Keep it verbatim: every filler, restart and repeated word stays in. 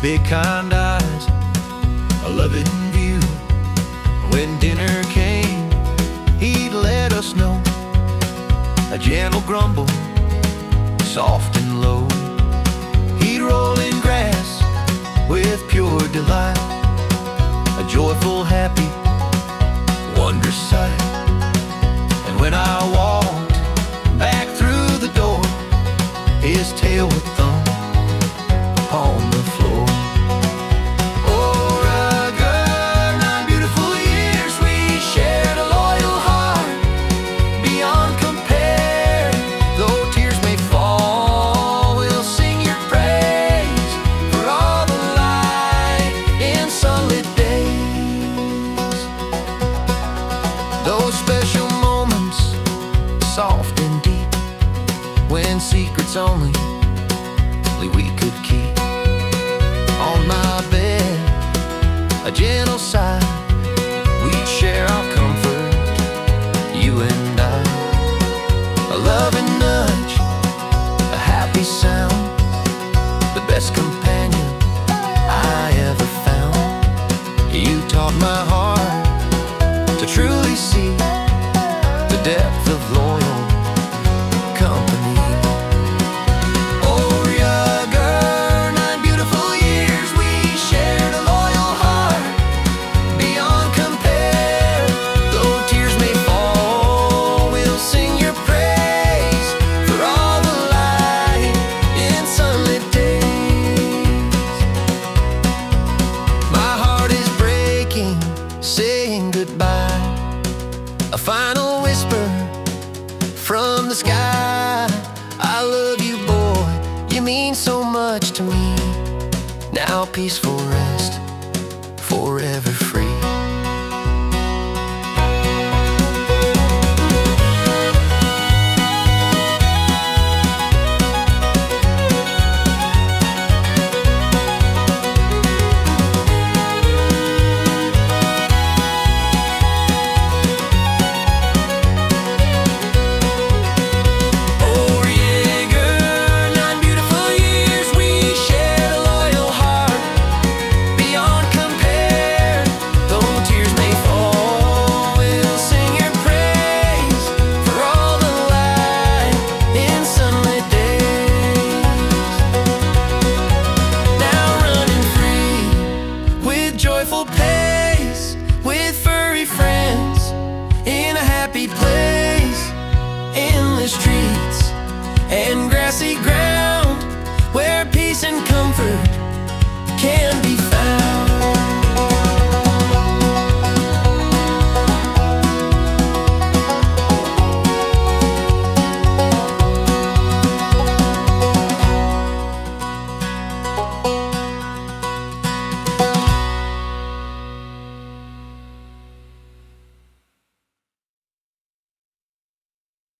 big kind eyes, a loving view. When dinner came, he'd let us know, a gentle grumble, soft and low. He'd roll in grass with pure delight, a joyful, happy, wondrous sight. And when I walked back through the door, his tail would thump upon the floor. Oh, Rugger, nine beautiful years we shared, a loyal heart beyond compare. Though tears may fall, we'll sing your praise for all the light in sunlit days. Those special moments, soft and deep, when secrets only we could keep. On my bed, a gentle sigh, we'd share our comfort, you and I. A loving nudge, a happy sound, the best companion I ever found. You taught my heart to truly see the depth of loyal company. Saying goodbye, a final whisper from the sky. I love you, boy, you mean so much to me. Now peaceful rest, forever free. Joyful pace with furry friends in a happy place, endless streets and grassy ground where peace and